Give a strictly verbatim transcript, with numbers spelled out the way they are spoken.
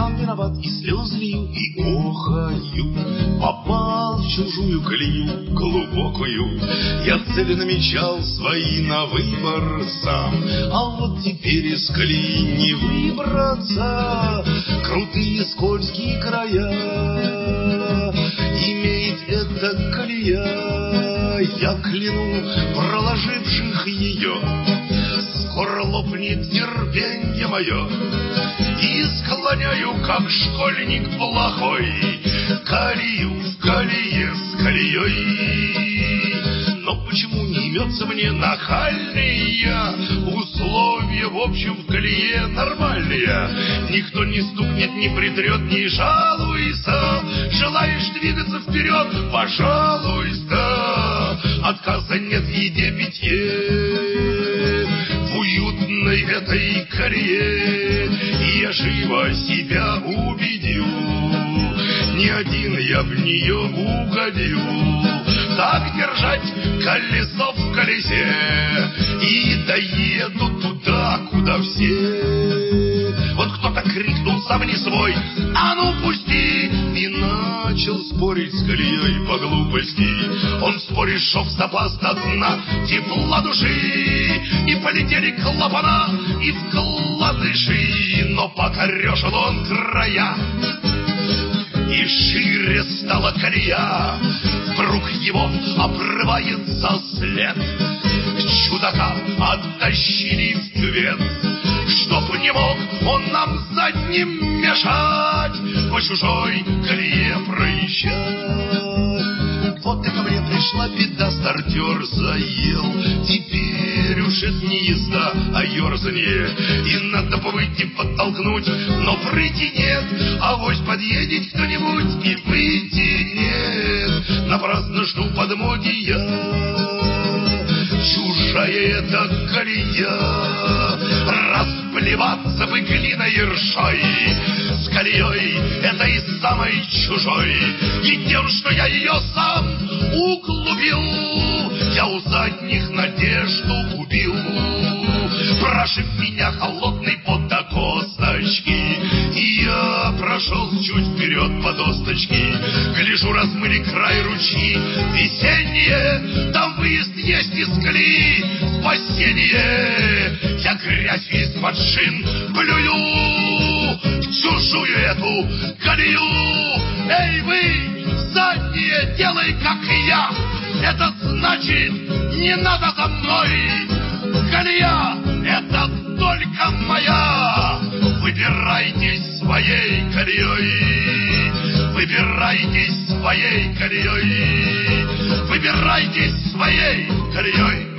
сам виноват, и слезы лью, и охаю. Попал в чужую колею глубокую. Я цели намечал свои на выбор сам, а вот теперь из колеи не выбраться. Крутые скользкие края имеет эта колея, я кляну проложивших ее. Скоро лопнет терпенье мое, и склоняю, как школьник плохой, колею в колее с колеей. Но почему не имется мне нахальные условия, в общем, в колее нормальные? Никто не стукнет, не притрет, не жалуйся. Желаешь двигаться вперед, пожалуйста. Отказа нет в еде, питье, в уютной этой колее. И я живо себя убедил, не один я в нее угодил. Так держать колесо в колесе, и доеду туда, куда все. Вот кто-то крикнул сам не свой: а ну пусти! И начал спорить с колеей по глупости. Он в споре шов запас до дна тепла души, и полетели клапана и вкладыши. Но покорешил он края, и шире стала колея. Вдруг его обрывается след. Чудака оттащили в кювет, чтоб не мог он нам задним мешать по чужой колее проезжать. Вот и ко мне пришла беда, стартер заел. Теперь уж это не езда, а ерзанье. И надо бы выйти подтолкнуть, но прыти нет. Авось подъедет кто-нибудь и выйти нет. Напрасно жду подмоги чужая эта колея. Расплеваться бы глиной и ржой с колеей этой самой чужой. И тем, что я ее сам углубил, я у задних надежду убил. Прошиб меня холодный пот до косточки, и я прошел чуть вперед по досточке. Гляжу, размыли край ручьи весенние, там выезд есть из колеи, спасение. Я грязь из-под шин плюю в чужую эту колею. Эй вы, задние, делай, как и я. Это значит, не надо за мной. Колея — это только моя. Выбирайтесь своей колеей. Выбирайтесь своей колеей. Выбирайтесь своей колеей.